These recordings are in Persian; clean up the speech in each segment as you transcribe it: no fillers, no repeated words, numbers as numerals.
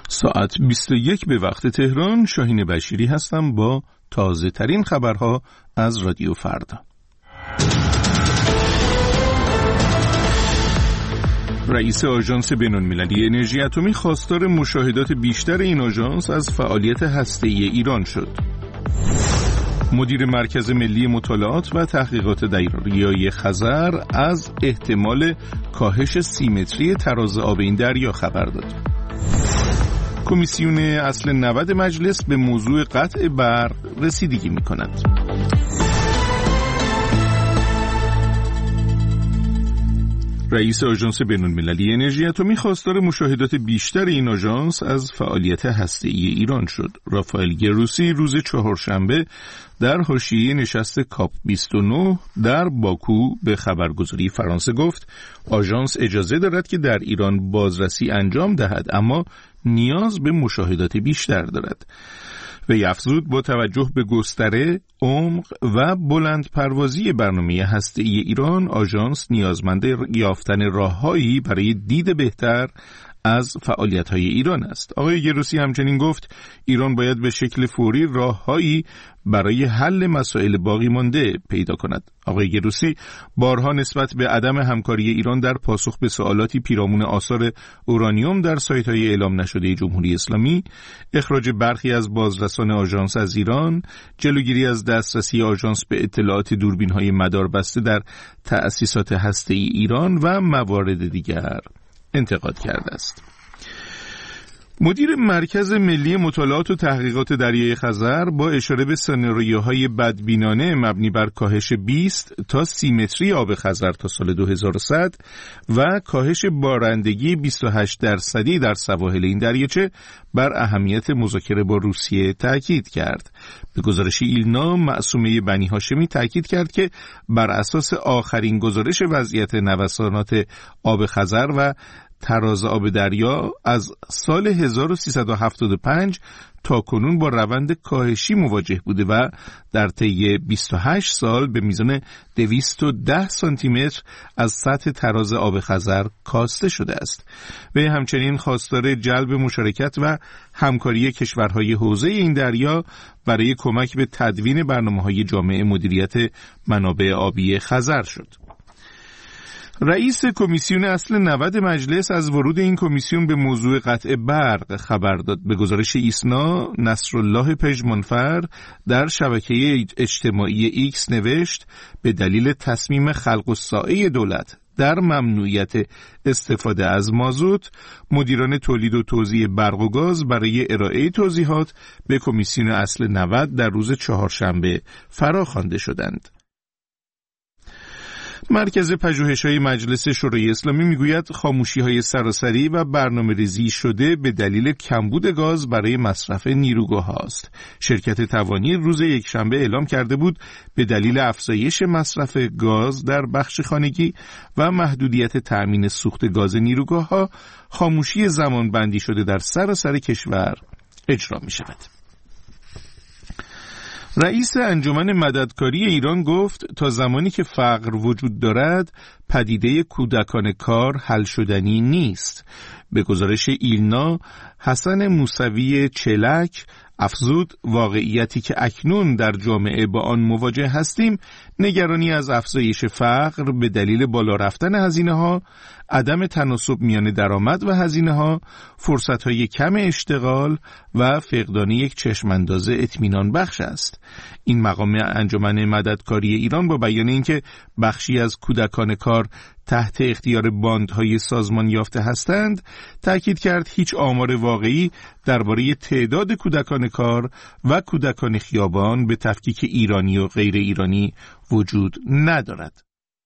ساعت 21 به وقت تهران. شاهین بشیری هستم با تازه ترین خبرها از رادیو فردا. رئیس آژانس بین‌المللی انرژی اتمی خواستار مشاهدات بیشتر این آژانس از فعالیت هسته‌ای ایران شد. مدیر مرکز ملی مطالعات و تحقیقات دریای خزر از احتمال کاهش سیمتری تراز آب این دریا خبر داد. کمیسیون اصل 90 مجلس به موضوع قطع برق رسیدگی می‌کند. رئیس آژانس بین‌المللی انرژی اتمی خواستار مشاهدات بیشتر این آژانس از فعالیت هسته‌ای ایران شد. رافائل گروسی روز چهارشنبه در حاشیه نشست کاپ 29 در باکو به خبرگزاری فرانسه گفت آژانس اجازه دارد که در ایران بازرسی انجام دهد، اما نیاز به مشاهدات بیشتر دارد. وی افزود با توجه به گستره، عمق و بلند پروازی برنامه هسته‌ای ایران، آژانس نیازمند یافتن راه‌هایی برای دید بهتر از فعالیت‌های ایران است. آقای گروسی همچنین گفت ایران باید به شکل فوری راه‌هایی برای حل مسائل باقی مانده پیدا کند. آقای گروسی بارها نسبت به عدم همکاری ایران در پاسخ به سوالاتی پیرامون آثار اورانیوم در سایت‌های اعلام نشده جمهوری اسلامی، اخراج برخی از بازرسان آژانس از ایران، جلوگیری از دسترسی آژانس به اطلاعات دوربین‌های مداربسته در تأسیسات هسته‌ای ایران و موارد دیگر انتقاد کرده است. مدیر مرکز ملی مطالعات و تحقیقات دریای خزر با اشاره به سناریوهای بدبینانه مبنی بر کاهش 20 تا 30 متری آب خزر تا سال 2100 و کاهش بارندگی 28% در سواحل این دریاچه بر اهمیت مذاکره با روسیه تاکید کرد. به گزارش ایلنا، معصومه بنی هاشمی تاکید کرد که بر اساس آخرین گزارش وضعیت نوسانات آب خزر و تراز آب دریا از سال 1375 تا کنون با روند کاهشی مواجه بوده و در طی 28 سال به میزان 210 سانتی متر از سطح تراز آب خزر کاسته شده است. و همچنین خواستار جلب مشارکت و همکاری کشورهای حوزه این دریا برای کمک به تدوین برنامه‌های جامع مدیریت منابع آبی خزر شد. رئیس کمیسیون اصل 90 مجلس از ورود این کمیسیون به موضوع قطع برق خبر داد. به گزارش ایسنا، نصرالله پژمانفر در شبکه اجتماعی ایکس نوشت به دلیل تصمیم خلق الساعه دولت در ممنوعیت استفاده از مازوت، مدیران تولید و توزیع برق و گاز برای ارائه توضیحات به کمیسیون اصل 90 در روز چهارشنبه فراخوانده شدند. مرکز پژوهش‌های مجلس شورای اسلامی میگوید خاموشی‌های سراسری و برنامه‌ریزی شده به دلیل کمبود گاز برای مصرف نیروگاه‌ها است. شرکت توانی روز یکشنبه اعلام کرده بود به دلیل افزایش مصرف گاز در بخش خانگی و محدودیت تأمین سوخت گاز نیروگاه‌ها، خاموشی زمانبندی شده در سراسر کشور اجرا می‌شود. رئیس انجمن مددکاری ایران گفت تا زمانی که فقر وجود دارد پدیده کودکان کار حل شدنی نیست. به گزارش ایلنا، حسن موسوی چلک افزود واقعیتی که اکنون در جامعه با آن مواجه هستیم، نگرانی از افزایش فقر به دلیل بالا رفتن هزینه‌ها، عدم تناسب میان درآمد و هزینه‌ها، فرصت‌های کم اشتغال و فقدان یک چشمانداز اطمینان بخش است. این مقام انجمن مددکاری ایران با بیان اینکه بخشی از کودکان کار تحت اختیار باندهای سازمان یافته هستند، تأکید کرد هیچ آمار واقعی درباره تعداد کودکان کار و کودکان خیابان به تفکیک ایرانی و غیر ایرانی وجود ندارد.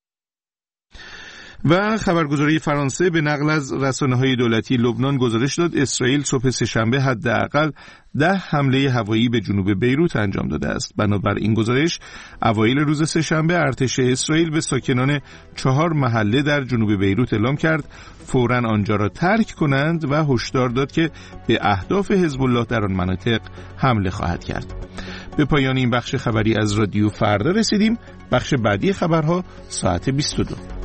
و خبرگزاری فرانسه به نقل از رسانه‌های دولتی لبنان گزارش داد اسرائیل صبح سه‌شنبه حداقل 10 حمله هوایی به جنوب بیروت انجام داده است. بنابر این گزارش اوایل روز سه‌شنبه ارتش اسرائیل به ساکنان 4 محله در جنوب بیروت اعلام کرد فوراً آنجا را ترک کنند و هشدار داد که به اهداف حزب الله در آن مناطق حمله خواهد کرد. به پایان این بخش خبری از رادیو فردا رسیدیم. بخش بعدی خبرها ساعت 22.